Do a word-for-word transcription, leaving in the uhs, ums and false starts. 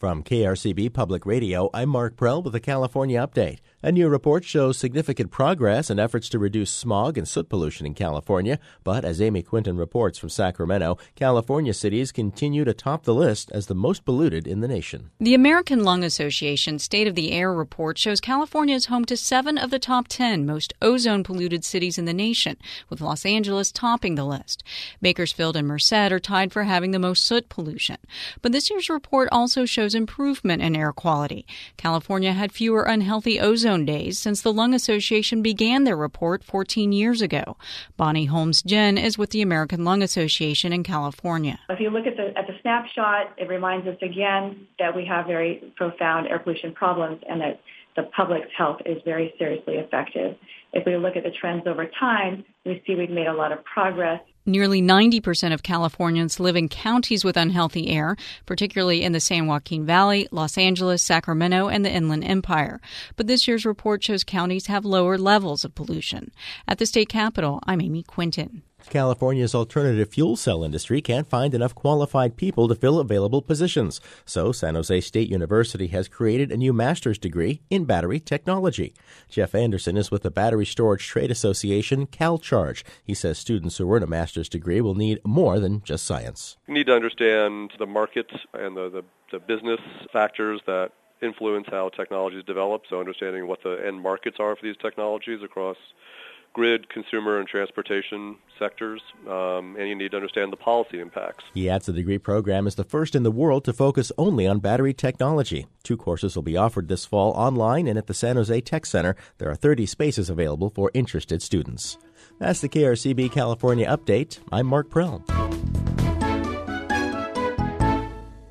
From K R C B Public Radio, I'm Mark Prell with a California update. A new report shows significant progress in efforts to reduce smog and soot pollution in California. But as Amy Quinton reports from Sacramento, California cities continue to top the list as the most polluted in the nation. The American Lung Association State of the Air report shows California is home to seven of the top ten most ozone-polluted cities in the nation, with Los Angeles topping the list. Bakersfield and Merced are tied for having the most soot pollution. But this year's report also shows improvement in air quality. California had fewer unhealthy ozone days since the Lung Association began their report fourteen years ago. Bonnie Holmes-Jen is with the American Lung Association in California. If you look at the at the snapshot, it reminds us again that we have very profound air pollution problems and that the public's health is very seriously affected. If we look at the trends over time, we see we've made a lot of progress. Nearly ninety percent of Californians live in counties with unhealthy air, particularly in the San Joaquin Valley, Los Angeles, Sacramento, and the Inland Empire. But this year's report shows counties have lower levels of pollution. At the state capitol, I'm Amy Quinton. California's alternative fuel cell industry can't find enough qualified people to fill available positions. So San Jose State University has created a new master's degree in battery technology. Jeff Anderson is with the Battery Storage Trade Association, CalCharge. He says students who earn a master's degree will need more than just science. You need to understand the markets and the, the, the business factors that influence how technologies develop, so understanding what the end markets are for these technologies across grid, consumer, and transportation sectors, um, and you need to understand the policy impacts. He adds the degree program is the first in the world to focus only on battery technology. Two courses will be offered this fall online and at the San Jose Tech Center. There are thirty spaces available for interested students. That's the K R C B California Update. I'm Mark Prell.